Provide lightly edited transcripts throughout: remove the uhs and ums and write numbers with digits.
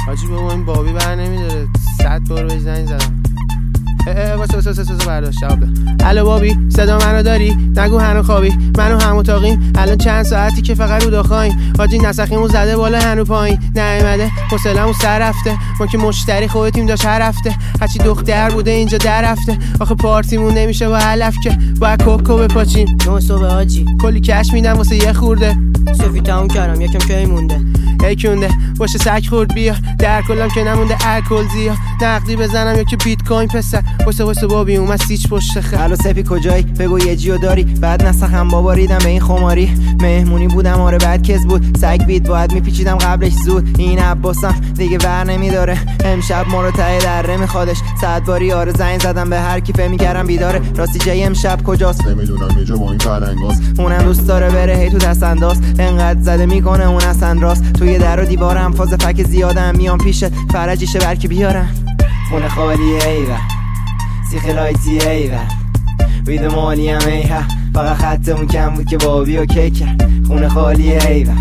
حاجی بابا این بابی بر نمیداره 100 بار بهش زنگ زدم. واسه برداشت جواب ده. الو بابی صدا منو داری؟ نگو هنو خوابی منو هم اتاقیم الان چند ساعتی که فقط رو داخاییم. حاجی نسخیمو زده بالا هنو پایین نیومده حوصله‌مون سر رفته. ما که مشتری خودتیم داشت هر هفته هرچی دختر بوده اینجا در رفته. آخه پارتیمون نمیشه با علف که باید کوکو بپاچیم. 9 صبح حاجی کلی کش میدم واسه یه خورده صفی تموم کردم یکم کی مونده یکونده باشه سگ خورد بیا در کلم که نمونده الکل زیا نقدی بزنم یا که بیت کوین پسر واسه بابی اومد سیچ پشت خر. الو سپی کجایی بگو یه جیو داری بعد نسخم بابا ریدم به این خماری. مهمونی بودم آره بعد کس بود سگ بیت باید میپیچیدم قبلش زود. این عباسم دیگه ور نمیداره امشب ما رو ته دره میخوادش 100 باری آره زنگ زدم به هر کی فهمی کردم بیداره. راستی جای امشب کجاست نمیدونم یه جا با این فرنگاست. اونم دوست داره بره هی تو دست انداز انقدر زده میکنه اون اصلا راست. توی در و دیوارم فاز فک زیادم میام پیشت فرجیشه برکی بیارم. خونه خالیه ایوه سیخ لایتی ایوه وید مالی هم ایوه فقط خطمون کم بود که بابی و کی کرد. خونه خالیه ایوه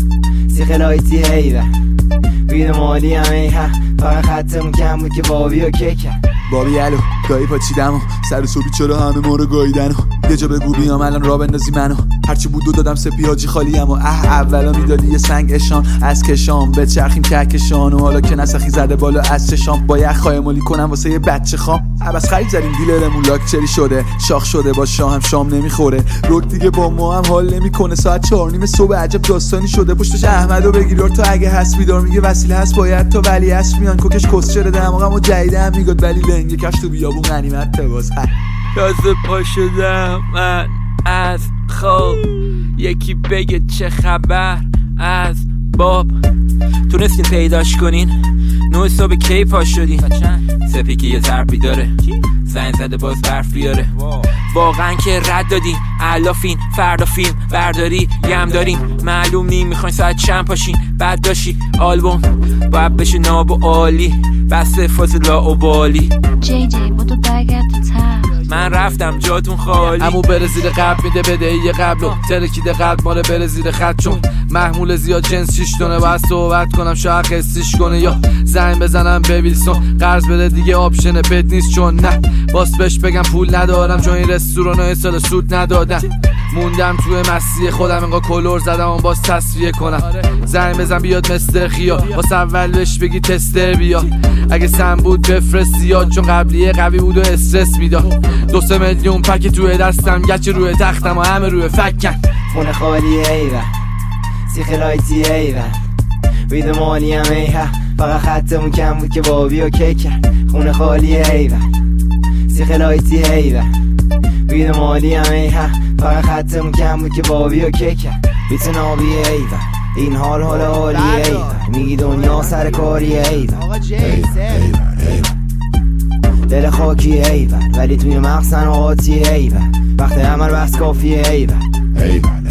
سیخ لایتی ایوه وید مالی هم ایوه فقط خطمون کم بود که بابی و کی کرد. بابی الو گاهی پاچیدم و سر صبحی چرا همه ما رو گاییدن و یه جا بگو بیام الان را بندازی منو. هرچی بود دادم سپی حاجی خالیم و اولا میدادی یه سنگ اشان از کشام به چرخیم کهکشان و حالا که نسخی زده بالا از چشام با یخ خایمالی کنم واسه یه بچه خام. عباس خرید زدیم دیلرمون لاکچری شده شاخ شده با شاه هم شام نمیخوره روک دیگه با ما هم حال نمیکنه. ساعت 4:30 صبح عجب داستانی شده پشتش احمدو بگیر تو اگه هست بیدار میگه وسیله هست باید تا ولی هست میان کوکش کسچره دماغمو جدیده هم میگاد ولی لنگه کش تو بیابون غنیمت تواز. تازه پا شدم من از خواب یکی بگه چه خبر از باب. تونستین پیداش کنین 9 صبح کی پا شدین سپی که یه ظرفی داره زنگ زده باز برف بیاره. واقعا که رد دادین علافین فردا فیلم برداری یم دارین معلوم نیم میخواین ساعت چند پاشین بعد داشی آلبوم باید بشه ناب و عالی بس فاصله و بالی. جی بودو برگرد تا من رفتم جاتون خالی. امو بره زیر قلب میده بدهی قبلو ترکیده قلب ماره بره زیر خط چون محمول زیاد جنس 6 تونه باید صحبت کنم شاید قصیش کنه یا زنگ بزنم به ویلسون قرض بده دیگه آپشن بد نیست چون نه باس بهش بگم پول ندارم چون این رستوران سال سود ندادم. موندم توی مسیح خودم انگار کلور زدم اون باز تصفیه کنم. زنگ بزن بیاد مستر خیا واسه اول بهش بگی تستر بیا اگه سم بود بفرست زیاد چون قبلیه قوی بود و استرس میداد. 2-3 میلیون پک توی دستم گچ روی تختم و همه روی فکن. خونه خالیه ایوه سیخ لایتی ایوه وید مالی هم ایوه فقط خطمون کم بود که بابی و کی کرد. خونه خالیه ایوه سیخ لایتی ایوه وید مالی هم ایوه فقط خطمون کم بود که بابی و کی کرد. بیت نابی ایوه این حال عالیه ایوه میگی دنیا سر کاریه ایوه دل خاکی ایوه ولی توی مغزن آتیه ایوه وقت عمل بس کافیه ایوه